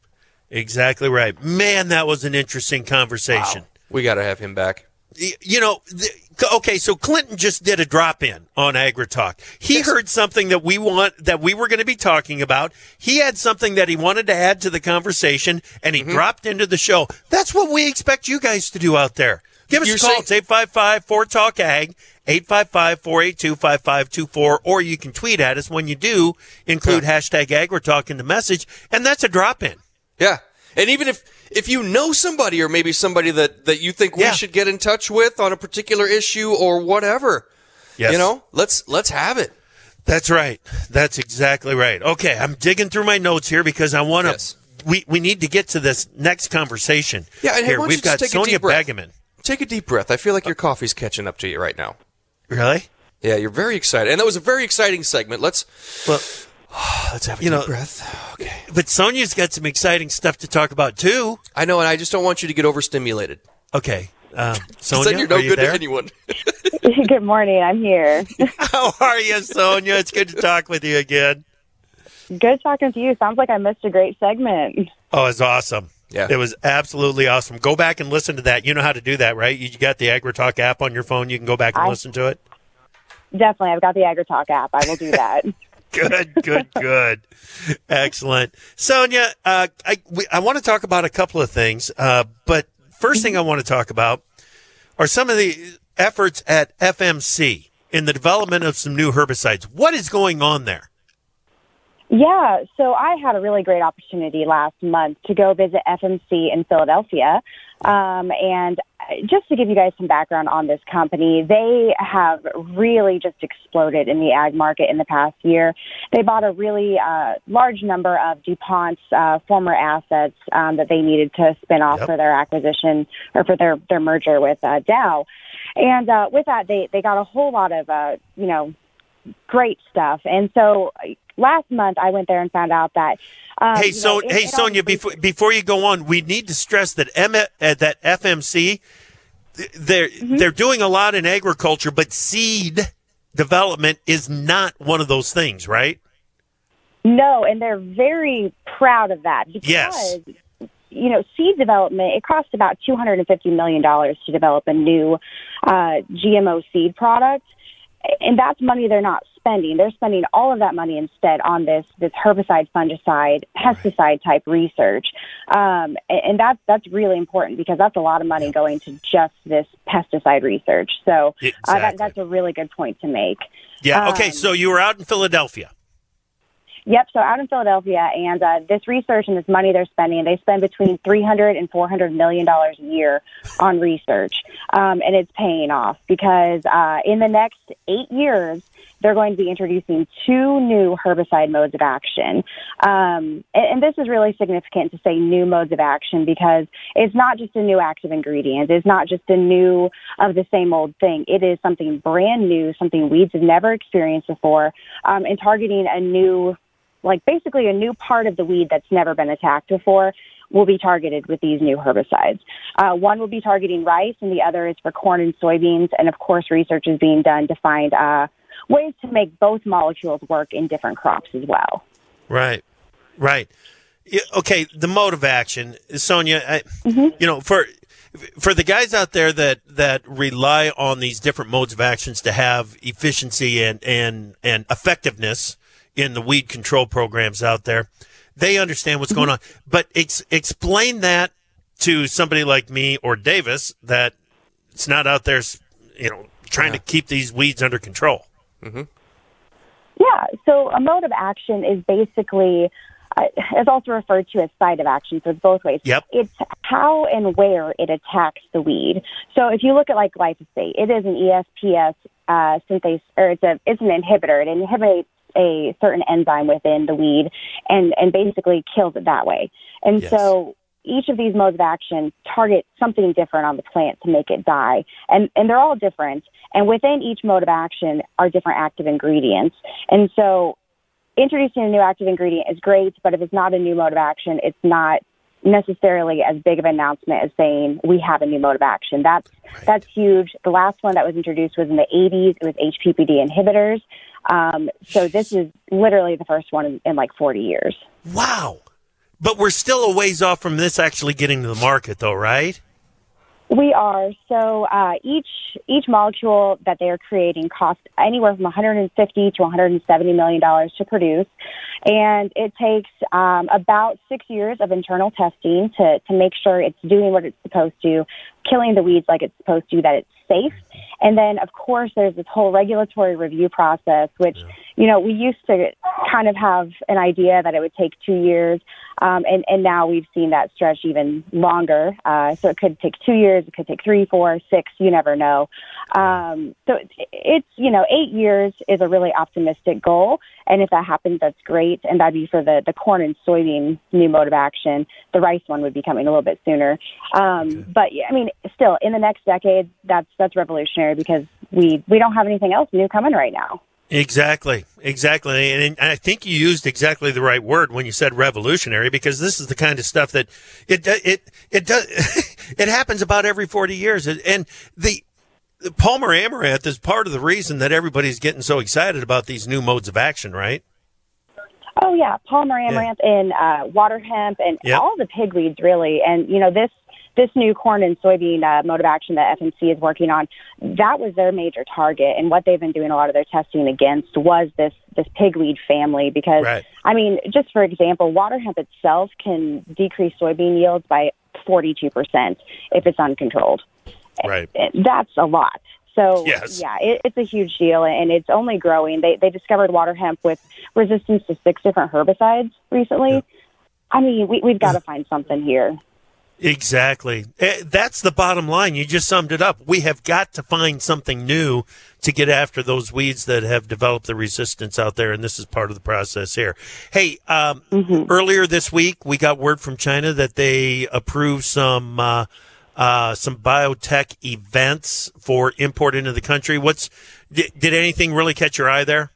Exactly right. Man, that was an interesting conversation. Wow. We got to have him back. You know, okay, so Clinton just did a drop-in on AgriTalk. He yes. heard something that we want that we were going to be talking about. He had something that he wanted to add to the conversation, and he mm-hmm. dropped into the show. That's what we expect you guys to do out there. Give us You're a call. Saying- it's eight five five, four talk ag, eight five five, four eight two, five five two four, or you can tweet at us when you do include yeah. hashtag AgriTalk in the message, and that's a drop-in. Yeah, and even if If you know somebody or maybe somebody that, that you think we yeah. should get in touch with on a particular issue or whatever, Yes. You know, let's let's have it. That's right. That's exactly right. Okay, I'm digging through my notes here because I want to. Yes. We we need to get to this next conversation. Yeah, and here hey, we've got Sonia Begeman. Take a deep breath. I feel like your coffee's catching up to you right now. Really? Yeah, you're very excited, and that was a very exciting segment. Let's well, let's have a you deep know, breath. Okay. But Sonia's got some exciting stuff to talk about too. I know, and I just don't want you to get overstimulated. Okay, um, Sonia, then you're no are you good there? to anyone. Good morning. I'm here. How are you, Sonia? It's good to talk with you again. Good talking to you. Sounds like I missed a great segment. Oh, it's awesome. Yeah. It was absolutely awesome. Go back and listen to that. You know how to do that, right? You got the AgriTalk app on your phone. You can go back and I, listen to it. Definitely. I've got the AgriTalk app. I will do that. Good, good, good. Excellent. Sonia, uh, I, we, I want to talk about a couple of things, uh, but first thing I want to talk about are some of the efforts at F M C in the development of some new herbicides. What is going on there? Yeah, so I had a really great opportunity last month to go visit F M C in Philadelphia. Um, and just to give you guys some background on this company, they have really just exploded in the ag market in the past year. They bought a really uh, large number of DuPont's uh, former assets um, that they needed to spin off yep. for their acquisition or for their, their merger with uh, Dow. And uh, with that, they, they got a whole lot of, uh, you know, great stuff. And so last month I went there and found out that um, hey so know, it, hey it Sonia, before before you go on, we need to stress that M- uh, that F M C they're mm-hmm. they're doing a lot in agriculture, but seed development is not one of those things, right? No, and they're very proud of that because yes. you know, seed development, it costs about two hundred fifty million dollars to develop a new uh, G M O seed product. And that's money they're not spending. They're spending all of that money instead on this this herbicide, fungicide, pesticide type research, um, and, and that's that's really important because that's a lot of money going to just this pesticide research. So exactly. uh, that, that's a really good point to make. Yeah. Okay. Um, so you were out in Philadelphia. Yep. So out in Philadelphia, and uh, this research and this money they're spending, they spend between three hundred and four hundred million dollars a year on research, um, and it's paying off because uh, in the next eight years they're going to be introducing two new herbicide modes of action, um, and, and this is really significant to say new modes of action because it's not just a new active ingredient, it's not just a new of the same old thing. It is something brand new, something weeds have never experienced before, um, and targeting a new. Like basically a new part of the weed that's never been attacked before will be targeted with these new herbicides. Uh, one will be targeting rice and the other is for corn and soybeans. And of course, research is being done to find uh, ways to make both molecules work in different crops as well. Right, right. Yeah, okay, the mode of action, Sonia, I, mm-hmm. you know, for for the guys out there that, that rely on these different modes of actions to have efficiency and, and, and effectiveness in the weed control programs out there, they understand what's going on. But ex- explain that to somebody like me or Davis that it's not out there, you know, trying yeah. to keep these weeds under control. Mm-hmm. Yeah. So a mode of action is basically, uh, it's also referred to as site of action. So it's both ways. Yep. It's how and where it attacks the weed. So if you look at like glyphosate, it is an E S P S uh, synthase, or it's a it's an inhibitor. It inhibits a certain enzyme within the weed and, and basically kills it that way. And yes. so each of these modes of action target something different on the plant to make it die. And, and they're all different. And within each mode of action are different active ingredients. And so introducing a new active ingredient is great, but if it's not a new mode of action, it's not necessarily as big of an announcement as saying we have a new mode of action. That's, right. that's huge. The last one that was introduced was in the eighties. It was H P P D inhibitors. Um, so this is literally the first one in, in like forty years. Wow. But we're still a ways off from this actually getting to the market though, right? We are. So uh, each each molecule that they are creating costs anywhere from one hundred fifty to one hundred seventy million dollars to produce. And it takes um, about six years of internal testing to, to make sure it's doing what it's supposed to, killing the weeds like it's supposed to, that it's safe. And then, of course, there's this whole regulatory review process, which, you know, we used to kind of have an idea that it would take two years. Um, and, and now we've seen that stretch even longer. Uh, so it could take two years, it could take three, four, six, you never know. Um, so it's, it's, you know, eight years is a really optimistic goal. And if that happens, that's great. And that'd be for the, the corn and soybean new mode of action. The rice one would be coming a little bit sooner. Um, okay. But yeah, I mean, still in the next decade, that's, that's revolutionary because we, we don't have anything else new coming right now. Exactly, exactly. And, and I think you used exactly the right word when you said revolutionary, because this is the kind of stuff that it, it, it does, it happens about every forty years. And the, the Palmer Amaranth is part of the reason that everybody's getting so excited about these new modes of action, right? Oh yeah. Palmer Amaranth yeah. and, uh, water hemp and yep. all the pigweeds really. And, you know, this, This new corn and soybean uh, mode of action that F M C is working on, that was their major target. And what they've been doing a lot of their testing against was this this pigweed family. Because, right. I mean, just for example, water hemp itself can decrease soybean yields by forty-two percent if it's uncontrolled. Right. That's a lot. So, yes. yeah, it, it's a huge deal, and it's only growing. They, they discovered water hemp with resistance to six different herbicides recently. Yeah. I mean, we, we've got to find something here. Exactly. That's the bottom line. You just summed it up. We have got to find something new to get after those weeds that have developed the resistance out there, and this is part of the process here. Hey, um, mm-hmm. earlier this week, we got word from China that they approved some uh, uh, some biotech events for import into the country. What's did, did anything really catch your eye there?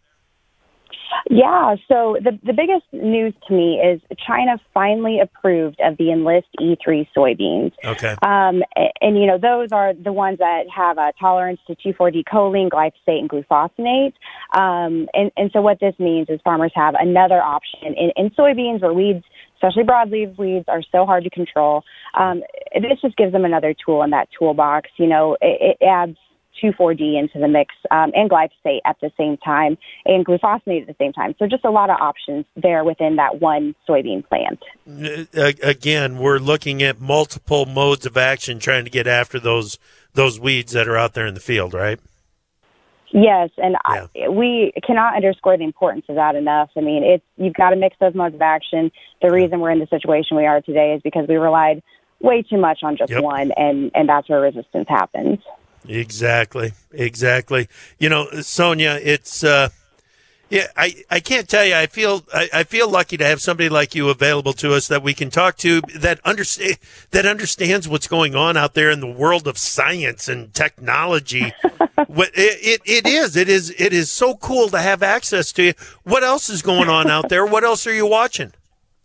Yeah, so the the biggest news to me is China finally approved of the Enlist E three soybeans. Okay. Um, and, and, you know, those are the ones that have a tolerance to two four D choline, glyphosate, and glufosinate. Um, and, and so what this means is farmers have another option in, in soybeans where weeds, especially broadleaf weeds, are so hard to control. Um, this just gives them another tool in that toolbox. You know, it, it adds two four D into the mix, um, and glyphosate at the same time, and glufosinate at the same time. So just a lot of options there within that one soybean plant. Again, we're looking at multiple modes of action trying to get after those those weeds that are out there in the field, right? Yes, and yeah. I, we cannot underscore the importance of that enough. I mean, it's you've got to mix those modes of action. The reason we're in the situation we are today is because we relied way too much on just yep. one, and, and that's where resistance happens. Exactly, exactly. You know, Sonia, it's uh, yeah. I, I can't tell you. I feel I, I feel lucky to have somebody like you available to us that we can talk to that understand that understands what's going on out there in the world of science and technology. What it, it it is it is it is so cool to have access to you. What else is going on out there? What else are you watching?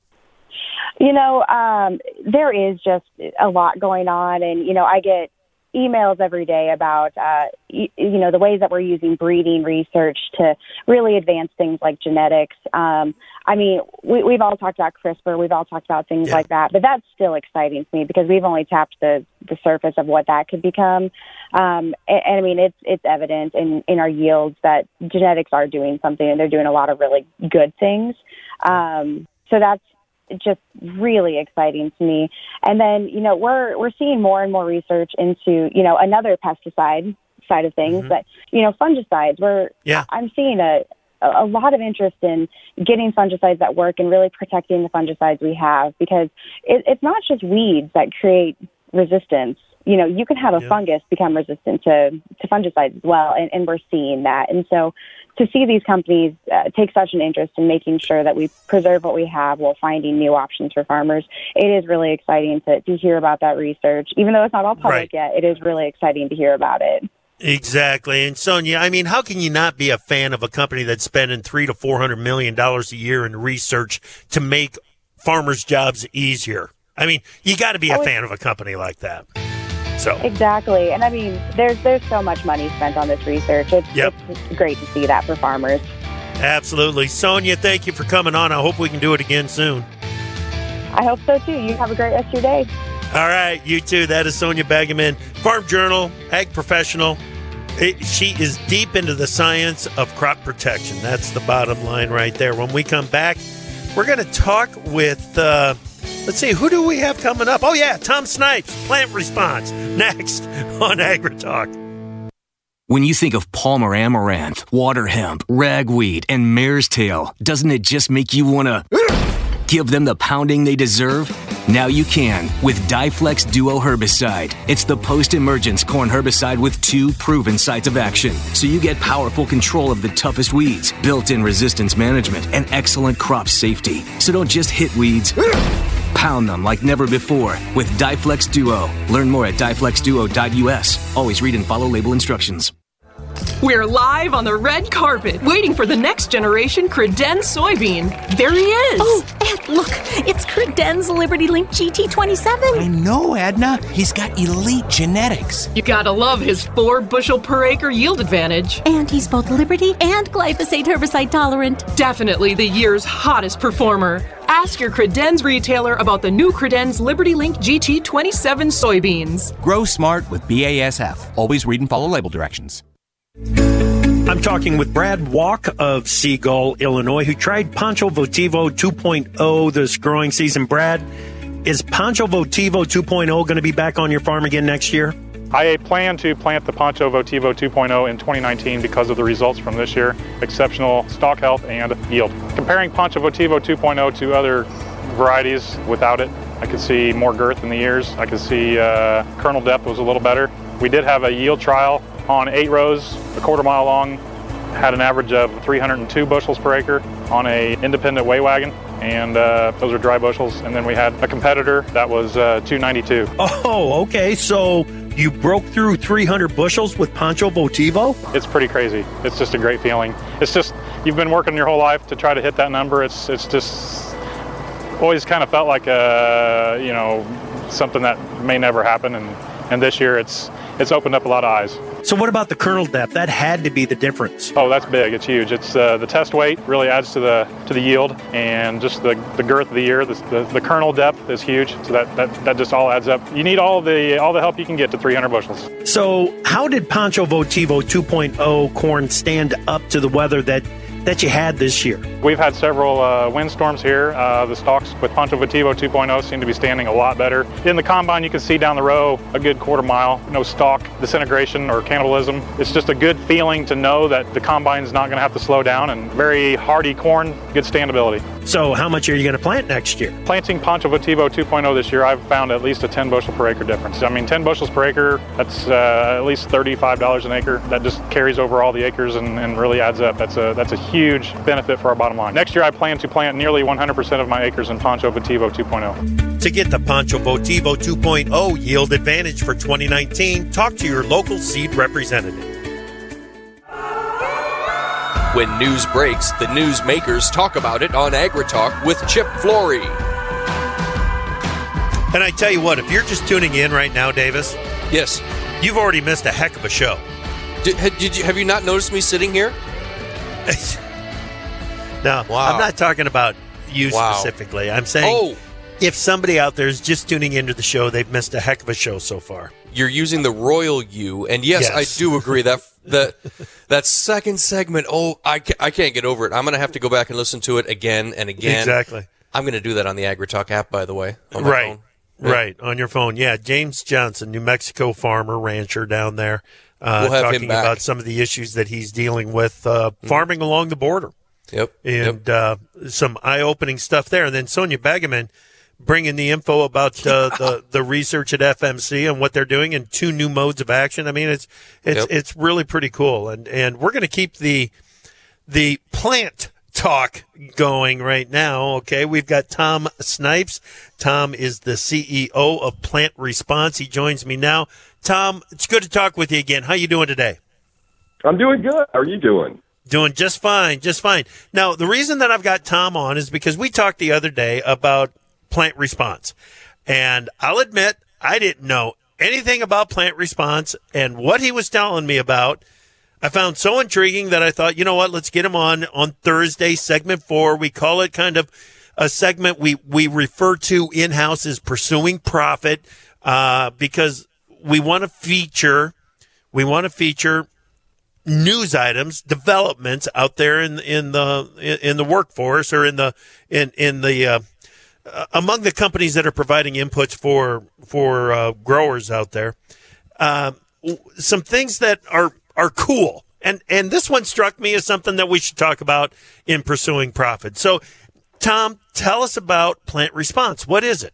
You know, um, there is just a lot going on, and you know, I get emails every day about, uh, you, you know, the ways that we're using breeding research to really advance things like genetics. Um, I mean, we, we've all talked about CRISPR. We've all talked about things yeah. like that. But that's still exciting to me because we've only tapped the, the surface of what that could become. Um, and, and, I mean, it's it's evident in, in our yields that genetics are doing something, and they're doing a lot of really good things. Um, so that's just really exciting to me. And then, you know, we're we're seeing more and more research into, you know, another pesticide side of things, mm-hmm. but, you know, fungicides. We're yeah. I'm seeing a a lot of interest in getting fungicides that work and really protecting the fungicides we have, because it, it's not just weeds that create resistance. You know, you can have a yeah. fungus become resistant to, to fungicides as well, and, and we're seeing that. And so to see these companies uh, take such an interest in making sure that we preserve what we have while finding new options for farmers, it is really exciting to, to hear about that research. Even though it's not all public right. yet, it is really exciting to hear about it. Exactly. And Sonia, I mean, how can you not be a fan of a company that's spending three to four hundred million dollars a year in research to make farmers' jobs easier? I mean, you got to be a oh, fan of a company like that. So exactly, and I mean, there's there's so much money spent on this research. It's, yep. it's great to see that for farmers. Absolutely, Sonia. Thank you for coming on. I hope we can do it again soon. I hope so too. You have a great rest of your day. All right, you too. That is Sonia Begeman, Farm Journal, ag professional. It, she is deep into the science of crop protection. That's the bottom line right there. When we come back, we're going to talk with. Uh, Let's see, who do we have coming up? Oh, yeah, Tom Snipes, Plant Response, next on AgriTalk. When you think of Palmer Amaranth, Water Hemp, Ragweed, and Mare's Tail, doesn't it just make you want to give them the pounding they deserve? Now you can with Diflex Duo Herbicide. It's the post-emergence corn herbicide with two proven sites of action. So you get powerful control of the toughest weeds, built-in resistance management, and excellent crop safety. So don't just hit weeds, pound them like never before with Diflex Duo. Learn more at diflex duo dot u s. Always read and follow label instructions. We're live on the red carpet, waiting for the next generation Credenz soybean. There he is. Oh, Ed, look, it's Credenz Liberty Link G T twenty-seven. I know, Edna. He's got elite genetics. You gotta love his four bushel per acre yield advantage. And he's both Liberty and glyphosate herbicide tolerant. Definitely the year's hottest performer. Ask your Credenz retailer about the new Credenz Liberty Link G T twenty-seven soybeans. Grow smart with B A S F. Always read and follow label directions. I'm talking with Brad Walk of Seagull, Illinois, who tried Pancho Votivo two point oh this growing season. Brad, is Pancho Votivo two point oh going to be back on your farm again next year? I plan to plant the Pancho Votivo two point oh in twenty nineteen because of the results from this year, exceptional stalk health and yield. Comparing Pancho Votivo two point oh to other varieties without it, I could see more girth in the ears. I could see uh, kernel depth was a little better. We did have a yield trial on eight rows, a quarter mile long, had an average of three hundred two bushels per acre on a independent weigh wagon, and uh, those are dry bushels. And then we had a competitor that was uh, two ninety-two. Oh, okay. So you broke through three hundred bushels with Pancho Votivo? It's pretty crazy. It's just a great feeling. It's just, you've been working your whole life to try to hit that number. It's it's just always kind of felt like a, you know, something that may never happen. And, and this year it's it's opened up a lot of eyes. So what about the kernel depth? That had to be the difference. Oh, that's big. It's huge. It's uh, the test weight really adds to the to the yield, and just the, the girth of the ear. The, the, the kernel depth is huge, so that, that, that just all adds up. You need all the all the help you can get to three hundred bushels. So how did Pancho Votivo two point oh corn stand up to the weather that that you had this year? We've had several uh, windstorms here. Uh, the stalks with Pancho Votivo two point oh seem to be standing a lot better. In the combine, you can see down the row a good quarter mile, no stalk disintegration or cannibalism. It's just a good feeling to know that the combine's not going to have to slow down, and very hardy corn, good standability. So how much are you going to plant next year? Planting Pancho Votivo two point oh this year, I've found at least a ten bushel per acre difference. I mean, ten bushels per acre, that's uh, at least thirty-five dollars an acre. That just carries over all the acres and, and really adds up. That's a that's a huge benefit for our bottom line. Next year, I plan to plant nearly one hundred percent of my acres in Pancho Votivo two point oh. To get the Pancho Votivo two point oh yield advantage for twenty nineteen, talk to your local seed representative. When news breaks, the newsmakers talk about it on AgriTalk with Chip Flory. And I tell you what, if you're just tuning in right now, Davis, yes, you've already missed a heck of a show. Did, did you have you not noticed me sitting here? No, wow. I'm not talking about you wow. specifically. I'm saying oh. if somebody out there is just tuning into the show, they've missed a heck of a show so far. You're using the royal you, and yes, yes. I do agree that that that second segment. Oh, I can't, I can't get over it. I'm going to have to go back and listen to it again and again. Exactly. I'm going to do that on the AgriTalk app, by the way. On my right, phone. Yeah. right on your phone. Yeah, James Johnson, New Mexico farmer rancher down there, uh, we'll have talking him back. about some of the issues that he's dealing with uh, mm-hmm. farming along the border. Yep, and yep. Uh, some eye-opening stuff there. And then Sonia Begeman bringing the info about uh, the the research at F M C and what they're doing and two new modes of action. I mean, it's it's yep. it's really pretty cool. And and we're going to keep the the plant talk going right now. Okay, we've got Tom Snipes. Tom is the C E O of Plant Response. He joins me now. Tom, it's good to talk with you again. How you doing today? I'm doing good. How are you doing? Doing just fine, just fine. Now, the reason that I've got Tom on is because we talked the other day about Plant Response. And I'll admit, I didn't know anything about Plant Response, and what he was telling me about, I found so intriguing that I thought, you know what, let's get him on on Thursday, segment four. We call it kind of a segment we, we refer to in-house as Pursuing Profit, uh, because we want to feature, we want to feature news items, developments out there in in the in the workforce or in the in in the uh, uh, among the companies that are providing inputs for for uh, growers out there. Uh, some things that are are cool. And and this one struck me as something that we should talk about in pursuing profit. So, Tom, tell us about Plant Response. What is it?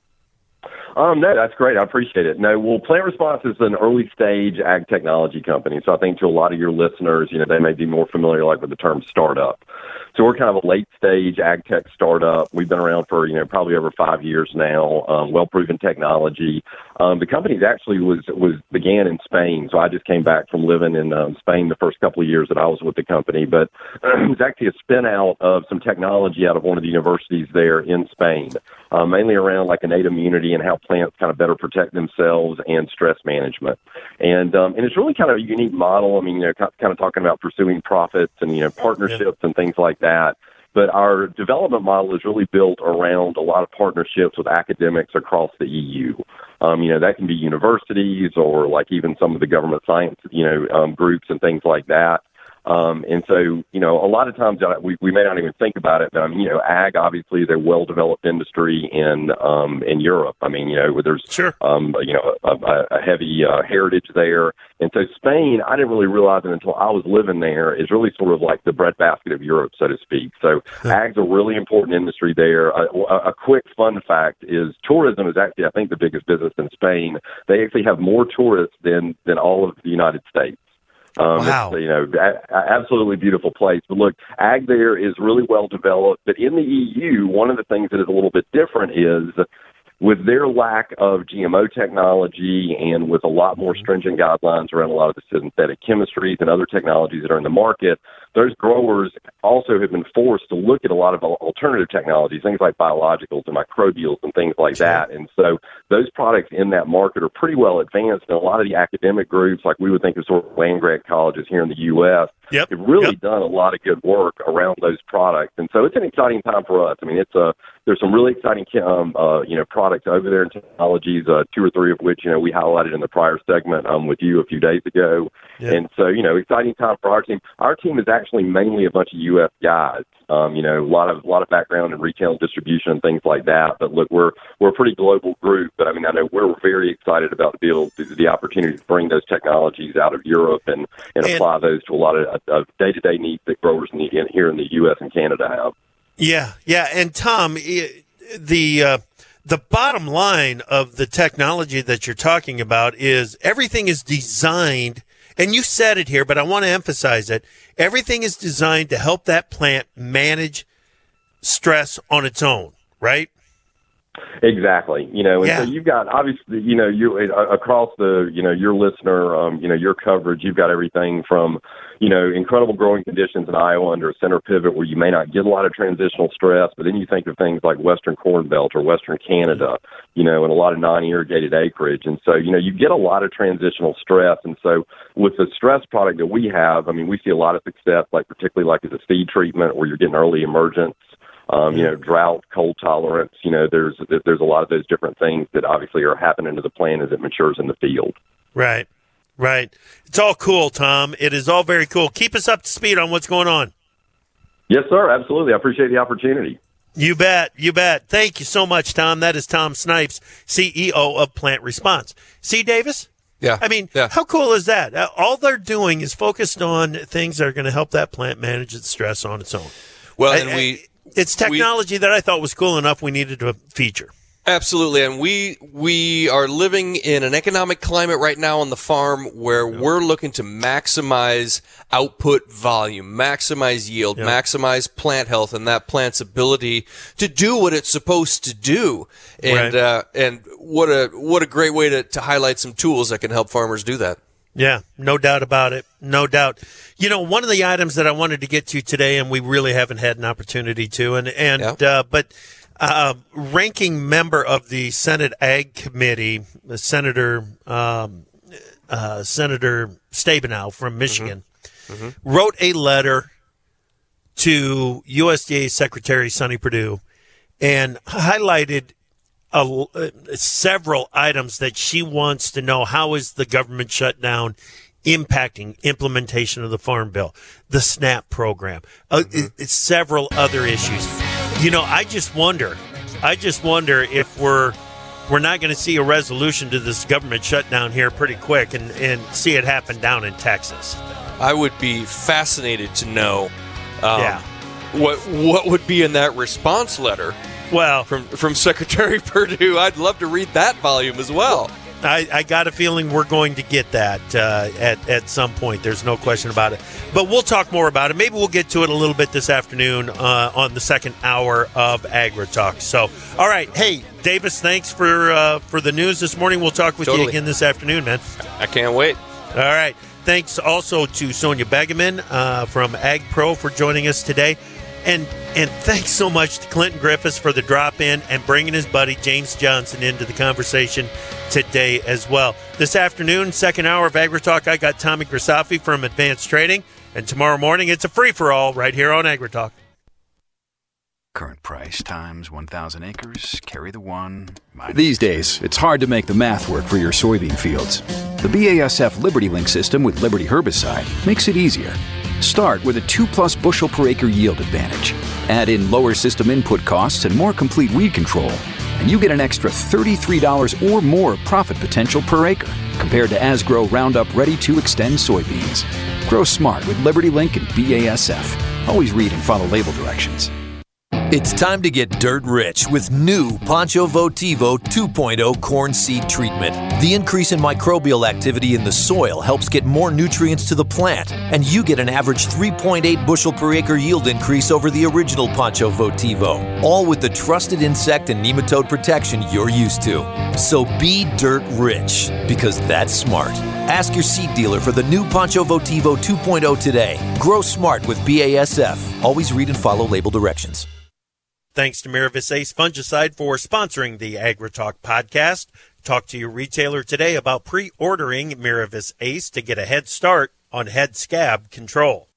Um, no, that's great. I appreciate it. No, well, Plant Response is an early stage ag technology company. So I think to a lot of your listeners, you know, they may be more familiar like with the term startup. So we're kind of a late stage ag tech startup. We've been around for, you know, probably over five years now, um, well-proven technology. Um, the company actually was, was began in Spain. So I just came back from living in um, Spain the first couple of years that I was with the company, but it was actually a spin out of some technology out of one of the universities there in Spain, uh, mainly around like innate immunity and how plants kind of better protect themselves and stress management. And, um, and it's really kind of a unique model. I mean, you know, kind of talking about pursuing profits and, you know, partnerships and things like that. But our development model is really built around a lot of partnerships with academics across the E U. Um, you know, that can be universities or like even some of the government science, you know, um, groups and things like that. Um, and so, you know, a lot of times we, we may not even think about it, but I mean, you know, ag obviously is a well-developed industry in um, in Europe. I mean, you know, where there's sure. um, you know a, a heavy uh, heritage there, and so Spain, I didn't really realize it until I was living there, is really sort of like the breadbasket of Europe, so to speak. So, ag's a really important industry there. A, a, a quick fun fact is tourism is actually, I think, the biggest business in Spain. They actually have more tourists than than all of the United States. Um, wow. It's, you know, a, a absolutely beautiful place. But look, ag there is really well developed. But in the E U, one of the things that is a little bit different is with their lack of G M O technology and with a lot more stringent guidelines around a lot of the synthetic chemistries and other technologies that are in the market, those growers also have been forced to look at a lot of alternative technologies, things like biologicals and microbials and things like that. And so those products in that market are pretty well advanced. And a lot of the academic groups, like we would think of sort of land-grant colleges here in the U S, yep. have really yep. done a lot of good work around those products. And so it's an exciting time for us. I mean, it's a there's some really exciting um, uh, you know, products over there in technologies, uh, two or three of which, you know, we highlighted in the prior segment um, with you a few days ago. Yep. And so, you know, exciting time for our team. Our team is actually mainly a bunch of U S guys. Um, you know, a lot of a lot of background in retail and distribution and things like that. But look, we're we're a pretty global group. But I mean, I know we're very excited about the able the, the opportunity to bring those technologies out of Europe and, and, and apply those to a lot of, of day-to-day needs that growers need in, here in the U S and Canada have. Yeah, yeah, and Tom, the uh, the bottom line of the technology that you're talking about is everything is designed. And you said it here, but I want to emphasize it. Everything is designed to help that plant manage stress on its own, right? Exactly. You know, and yeah. so you've got, obviously, you know, you across the, you know, your listener, um, you know, your coverage, you've got everything from, you know, incredible growing conditions in Iowa under a center pivot where you may not get a lot of transitional stress, but then you think of things like Western Corn Belt or Western Canada, you know, and a lot of non-irrigated acreage. And so, you know, you get a lot of transitional stress. And so with the stress product that we have, I mean, we see a lot of success, like particularly like as a seed treatment where you're getting early emergence. Um, you know, drought, cold tolerance, you know, there's there's a lot of those different things that obviously are happening to the plant as it matures in the field. Right, right. It's all cool, Tom. It is all very cool. Keep us up to speed on what's going on. Yes, sir. Absolutely. I appreciate the opportunity. You bet. You bet. Thank you so much, Tom. That is Tom Snipes, C E O of Plant Response. See, Davis? Yeah. I mean, yeah. how cool is that? All they're doing is focused on things that are going to help that plant manage its stress on its own. Well, I, and we... I, It's technology we, that I thought was cool enough we needed to feature. Absolutely. And we we are living in an economic climate right now on the farm where yep. we're looking to maximize output volume, maximize yield, yep. maximize plant health and that plant's ability to do what it's supposed to do. And right. uh, and what a what a great way to, to highlight some tools that can help farmers do that. Yeah, no doubt about it. No doubt. You know, one of the items that I wanted to get to today, and we really haven't had an opportunity to, and, and yeah. uh, but uh, ranking member of the Senate Ag Committee, Senator um, uh, Senator Stabenow from Michigan, mm-hmm. Mm-hmm. wrote a letter to U S D A Secretary Sonny Perdue and highlighted A, uh, several items that she wants to know. How is the government shutdown impacting implementation of the Farm Bill, the SNAP program, uh, mm-hmm. it, it's several other issues. You know, I just wonder, I just wonder if we're we're not going to see a resolution to this government shutdown here pretty quick and, and see it happen down in Texas. I would be fascinated to know um, yeah. what what would be in that response letter. Well, from from Secretary Perdue, I'd love to read that volume as well. I, I got a feeling we're going to get that uh, at, at some point. There's no question about it. But we'll talk more about it. Maybe we'll get to it a little bit this afternoon uh, on the second hour of AgriTalk. So, all right. Hey, Davis, thanks for uh, for the news this morning. We'll talk with totally. you again this afternoon, man. I can't wait. All right. Thanks also to Sonia Begeman uh, from Ag Pro for joining us today. And and thanks so much to Clinton Griffiths for the drop-in and bringing his buddy James Johnson into the conversation today as well. This afternoon, second hour of AgriTalk, I got Tommy Grisafi from Advanced Trading. And tomorrow morning, it's a free-for-all right here on AgriTalk. Current price times one thousand acres, carry the one. These days, it's hard to make the math work for your soybean fields. The B A S F LibertyLink system with Liberty herbicide makes it easier. Start with a two plus bushel per acre yield advantage. Add in lower system input costs and more complete weed control, and you get an extra thirty-three dollars or more profit potential per acre compared to Asgrow Roundup Ready to Extend soybeans. Grow smart with LibertyLink and B A S F. Always read and follow label directions. It's time to get dirt rich with new Pancho Votivo two point oh corn seed treatment. The increase in microbial activity in the soil helps get more nutrients to the plant, and you get an average three point eight bushel per acre yield increase over the original Pancho Votivo, all with the trusted insect and nematode protection you're used to. So be dirt rich, because that's smart. Ask your seed dealer for the new Pancho Votivo two point oh today. Grow smart with B A S F. Always read and follow label directions. Thanks to Miravis Ace Fungicide for sponsoring the AgriTalk podcast. Talk to your retailer today about pre-ordering Miravis Ace to get a head start on head scab control.